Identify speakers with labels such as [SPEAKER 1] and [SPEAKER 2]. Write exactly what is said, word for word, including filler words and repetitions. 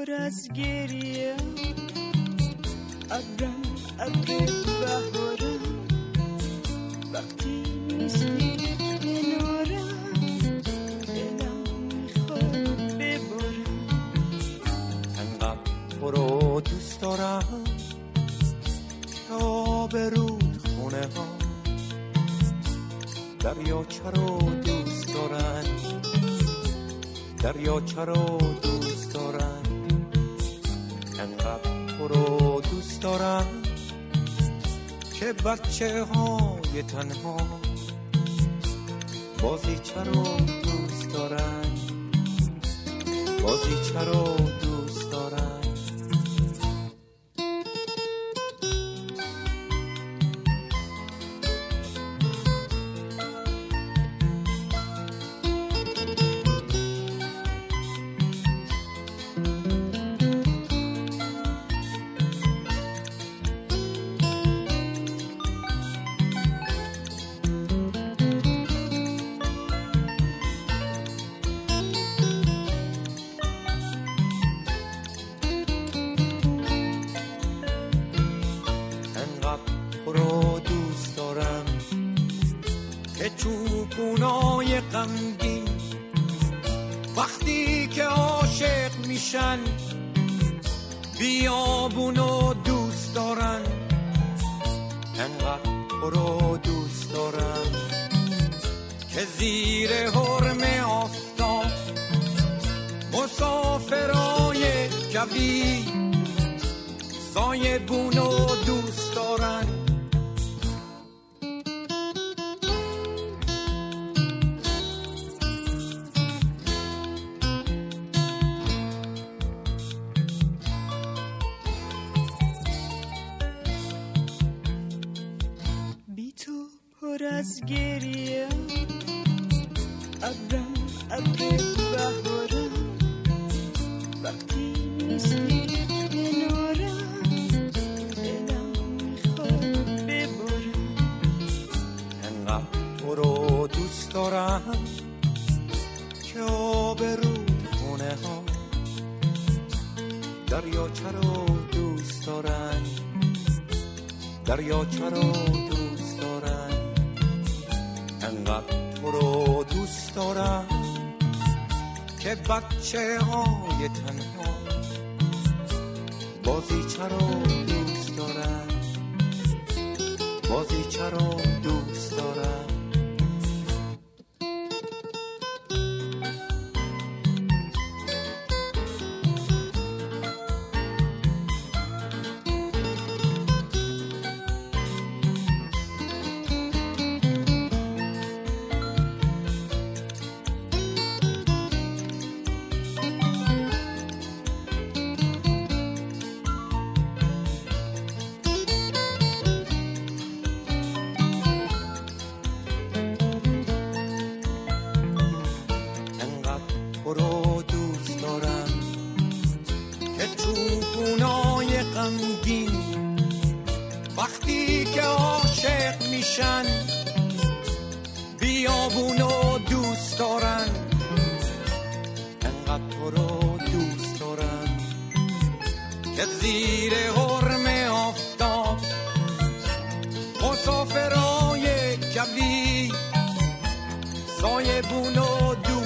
[SPEAKER 1] پر از گریه، ابرم ابر بهارم، وقتی نیستی کنارم دلم میخواد ببارم.
[SPEAKER 2] انقدر تو رو دوست دارم که آب رود خونه ها دریاچه رو دوست دارن، دریاچه رو دوست دارن. انقدر تو رو دوست دارم که بچه های تنها بازیچه رو دوست دارن، بازیچه رو دوست دارن. چوبونای غمگین وقتی که عاشق میشن بیابونو دوست دارن. انقدر تو رو دوست دارم که زیر حرم آفتاب مسافرای کوی سایبونو دوست دارن.
[SPEAKER 1] پر از گریه، ابرم ابر بهارم، وقتی نیستی کنارم دلم میخواد ببارم.
[SPEAKER 2] انقدر تو رو دوست دارم که آب رود خونه ها دریاچه رو دوست دارن، دریاچه رو دوست دارن. انقدر تو رو دوست دارم که بچه های تنها بازیچه رو دوست دارن، بازیچه رو دوست دارن. تو رو دوست دارم که چوبونای غمگین وقتی که عاشق میشن بیابونو دوست دارن. انقدر تو رو دوست دارم که زیر حرم آفتاب مسافرای کوی سایبونو دوست